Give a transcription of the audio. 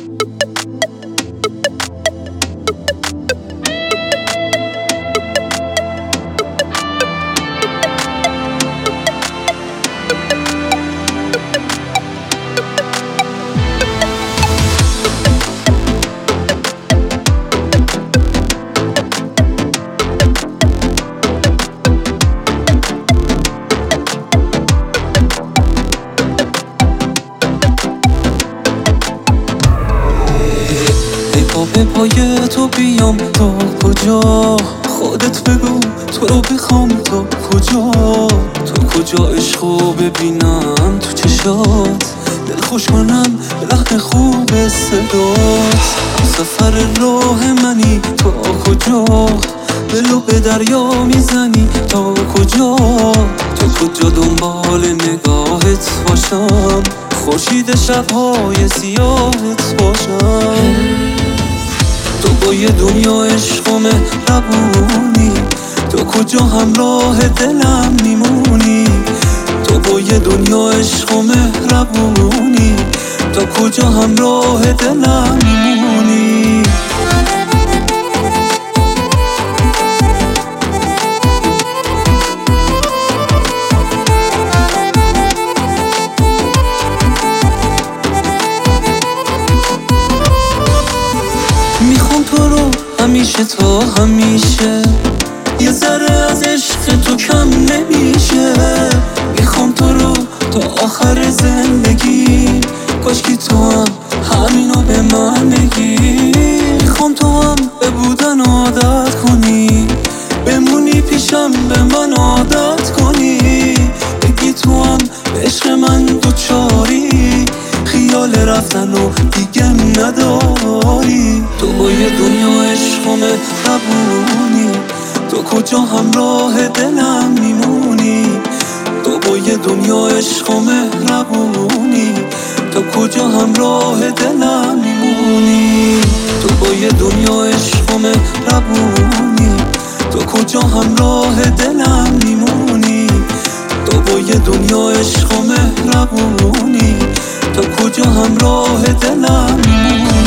به پای تو بیام تا کجا؟ خودت بگو تو رو بخوام تا کجا؟ تو کجا عشقو ببینم تو چشات، دل خوش کنم به لحن خوب صدات. سفر راه منی تا کجا؟ دلو به دریا میزنی تا کجا؟ تو کجا دنبال نگاهت باشم، خورشید شبهای سیاهت باشم. تو با یه دنیا عشق و مهربونی، تو کجا همراه دلم میمونی؟ تو با یه دنیا عشق و مهربونی، تو کجا همراه دلم میمونی؟ میخوام تو رو همیشه تا همیشه، یه ذره از عشق تو کم نمیشه. میخوام تو رو تا آخر زندگی، کاشکی تو هم همینو به من بگی. میخوام تو هم به بودن عادت کنی، بمونی پیشم به من عادت کنی. بگی تو هم به عشق من دوچاری، خیال رفتن و دیگه نداری. تو با یه دنیا عشق و مهربونی، تو کجا همراه دلم میمونی؟ تو با یه دنیا عشق و مهربونی، تو کجا همراه دلم میمونی؟ تو با یه دنیا عشق و مهربونی، تو کجا همراه دلم میمونی؟ تو با یه دنیا عشق و مهربونی، تو کجا همراه دلم میمونی؟